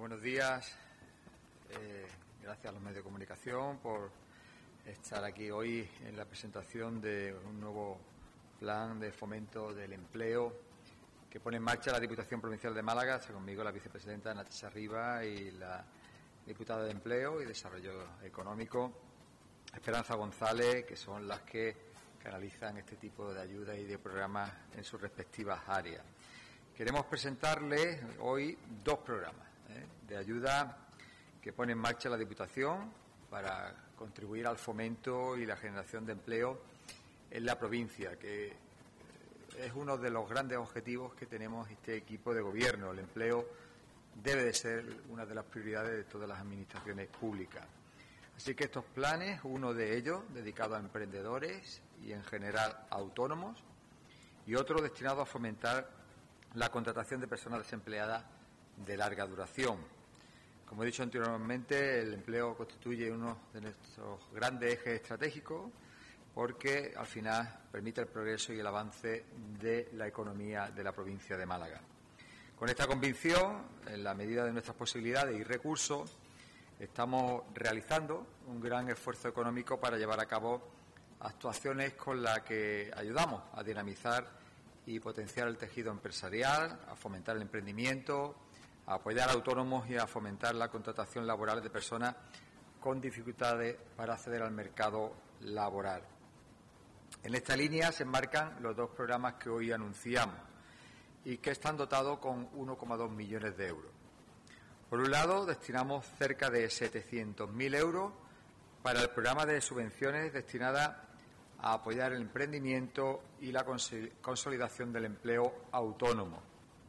Buenos días. Gracias a los medios de comunicación por estar aquí hoy en la presentación de un nuevo plan de fomento del empleo que pone en marcha la Diputación Provincial de Málaga. Está conmigo la vicepresidenta Natasha Rivas y la diputada de Empleo y Desarrollo Económico, Esperanza González, que son las que canalizan este tipo de ayudas y de programas en sus respectivas áreas. Queremos presentarles hoy dos programas de ayuda que pone en marcha la Diputación para contribuir al fomento y la generación de empleo en la provincia, que es uno de los grandes objetivos que tenemos este equipo de gobierno. El empleo debe de ser una de las prioridades de todas las administraciones públicas. Así que estos planes, uno de ellos dedicado a emprendedores y en general a autónomos, y otro destinado a fomentar la contratación de personas desempleadas de larga duración. Como he dicho anteriormente, el empleo constituye uno de nuestros grandes ejes estratégicos porque al final permite el progreso y el avance de la economía de la provincia de Málaga. Con esta convicción, en la medida de nuestras posibilidades y recursos, estamos realizando un gran esfuerzo económico para llevar a cabo actuaciones con las que ayudamos a dinamizar y potenciar el tejido empresarial, a fomentar el emprendimiento, a apoyar a autónomos y a fomentar la contratación laboral de personas con dificultades para acceder al mercado laboral. En esta línea se enmarcan los dos programas que hoy anunciamos y que están dotados con 1,2 millones de euros. Por un lado, destinamos cerca de 700.000 euros para el programa de subvenciones destinada a apoyar el emprendimiento y la consolidación del empleo autónomo.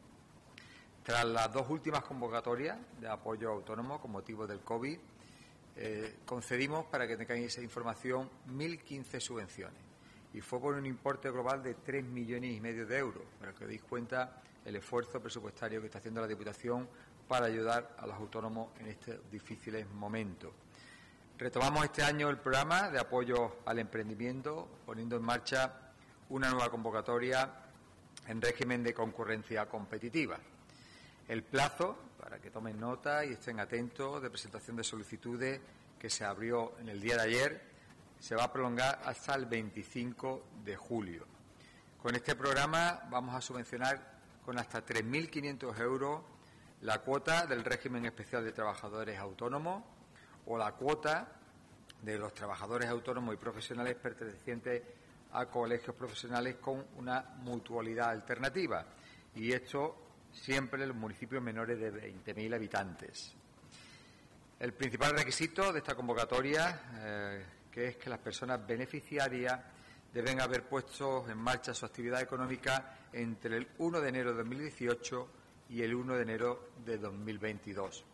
Tras las dos últimas convocatorias de apoyo autónomo con motivo del COVID, concedimos, para que tengáis esa información, 1.015 subvenciones y fue por un importe global de 3,5 millones de euros, para que os deis cuenta el esfuerzo presupuestario que está haciendo la Diputación para ayudar a los autónomos en estos difíciles momentos. Retomamos este año el programa de apoyo al emprendimiento, poniendo en marcha una nueva convocatoria en régimen de concurrencia competitiva. El plazo, para que tomen nota y estén atentos, de presentación de solicitudes que se abrió en el día de ayer, se va a prolongar hasta el 25 de julio. Con este programa vamos a subvencionar con hasta 3.500 euros la cuota del régimen especial de trabajadores autónomos o la cuota de los trabajadores autónomos y profesionales pertenecientes a colegios profesionales con una mutualidad alternativa, y esto siempre en los municipios menores de 20.000 habitantes. El principal requisito de esta convocatoria que es que las personas beneficiarias deben haber puesto en marcha su actividad económica entre el 1 de enero de 2018 y el 1 de enero de 2022.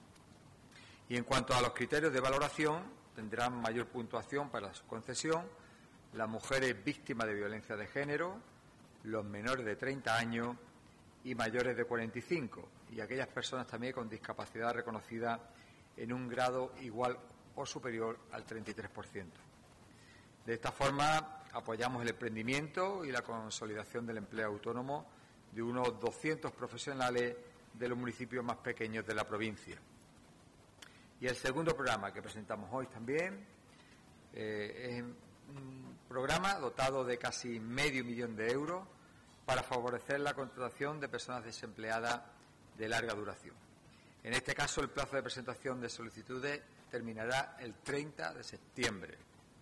Y en cuanto a los criterios de valoración, tendrán mayor puntuación para su concesión las mujeres víctimas de violencia de género, los menores de 30 años y mayores de 45, y aquellas personas también con discapacidad reconocida en un grado igual o superior al 33%. De esta forma, apoyamos el emprendimiento y la consolidación del empleo autónomo de unos 200 profesionales de los municipios más pequeños de la provincia. Y el segundo programa que presentamos hoy también es un programa dotado de casi medio millón de euros para favorecer la contratación de personas desempleadas de larga duración. En este caso, el plazo de presentación de solicitudes terminará el 30 de septiembre.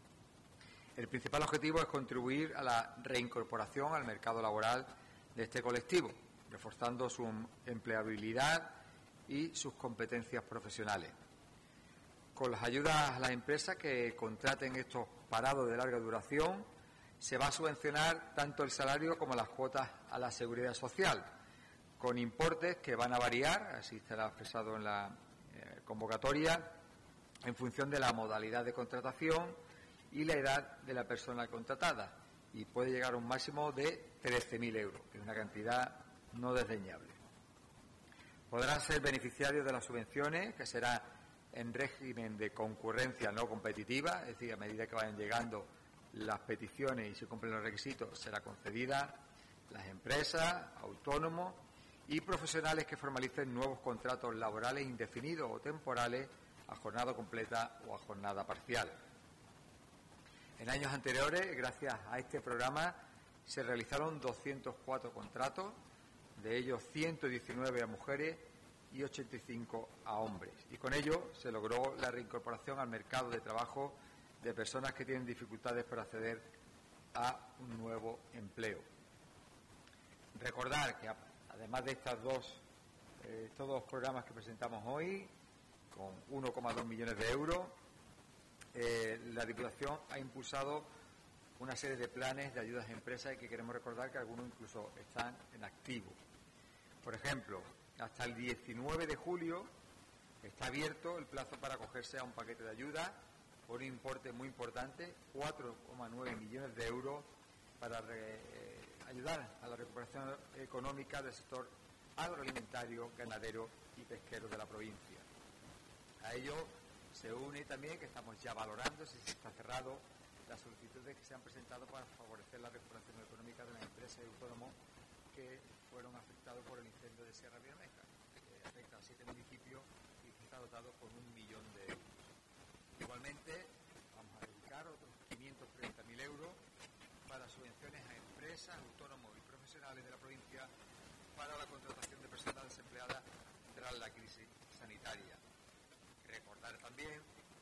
El principal objetivo es contribuir a la reincorporación al mercado laboral de este colectivo, reforzando su empleabilidad y sus competencias profesionales. Con las ayudas a las empresas que contraten estos parados de larga duración, se va a subvencionar tanto el salario como las cuotas a la seguridad social, con importes que van a variar, así estará expresado en la convocatoria, en función de la modalidad de contratación y la edad de la persona contratada, y puede llegar a un máximo de 13.000 euros, que es una cantidad no desdeñable. Podrán ser beneficiarios de las subvenciones, que será en régimen de concurrencia no competitiva, es decir, a medida que vayan llegando las peticiones y se cumplen los requisitos, será concedida las empresas, autónomos y profesionales que formalicen nuevos contratos laborales indefinidos o temporales a jornada completa o a jornada parcial. En años anteriores, gracias a este programa, se realizaron 204 contratos, de ellos 119 a mujeres y 85 a hombres. Y con ello se logró la reincorporación al mercado de trabajo de personas que tienen dificultades para acceder a un nuevo empleo. Recordar que además de estos dos programas que presentamos hoy, con 1,2 millones de euros, la Diputación ha impulsado una serie de planes de ayudas a empresas y que queremos recordar que algunos incluso están en activo. Por ejemplo, hasta el 19 de julio está abierto el plazo para acogerse a un paquete de ayuda por un importe muy importante, 4,9 millones de euros, para ayudar a la recuperación económica del sector agroalimentario, ganadero y pesquero de la provincia. A ello se une también que estamos ya valorando, si se está cerrado, las solicitudes que se han presentado para favorecer la recuperación económica de las empresas y autónomos que fueron afectados por el incendio de Sierra Bermeja, que afecta a 7 municipios y que está dotado con 1 millón de euros. Igualmente, vamos a dedicar otros 530.000 euros para subvenciones a empresas, autónomos y profesionales de la provincia para la contratación de personas desempleadas tras la crisis sanitaria. Recordar también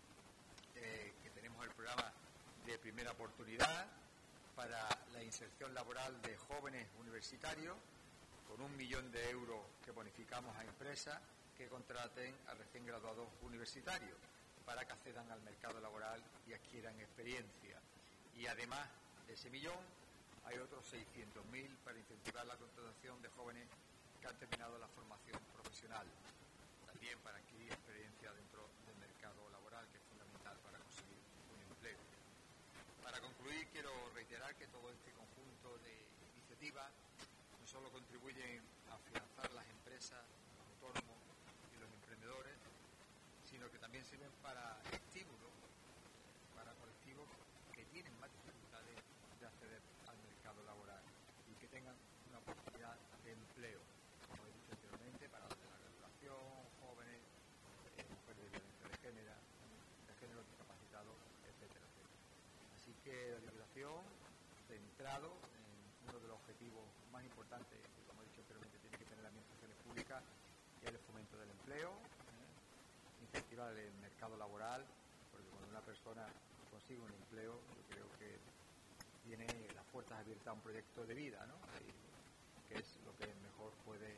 que tenemos el programa de primera oportunidad para la inserción laboral de jóvenes universitarios, con 1 millón de euros que bonificamos a empresas que contraten a recién graduados universitarios para que accedan al mercado laboral y adquieran experiencia. Y además de ese millón, hay otros 600.000 para incentivar la contratación de jóvenes que han terminado la formación profesional, también para adquirir experiencia dentro del mercado laboral, que es fundamental para conseguir un empleo. Para concluir, quiero reiterar que todo este conjunto de iniciativas no solo contribuyen a afianzar las empresas, los autónomos y los emprendedores, sino que también sirven para estímulos, para colectivos que tienen más dificultades de acceder al mercado laboral y que tengan una oportunidad de empleo, como he dicho anteriormente, para los de la graduación, jóvenes, mujeres de violencia de género discapacitados, etcétera, etcétera. Así que la Diputación, centrado en uno de los objetivos más importantes, que como he dicho anteriormente, tiene que tener las administraciones públicas, que es el fomento del empleo, incentivar el mercado laboral, porque cuando una persona consigue un empleo, yo creo que tiene las puertas abiertas a un proyecto de vida, ¿no? Que es lo que mejor puede,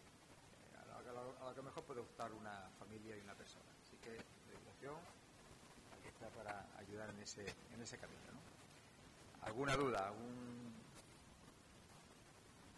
a lo que mejor puede optar una familia y una persona. Así que la Diputación aquí está para ayudar en ese camino, ¿no? ¿Alguna duda? ¿Algún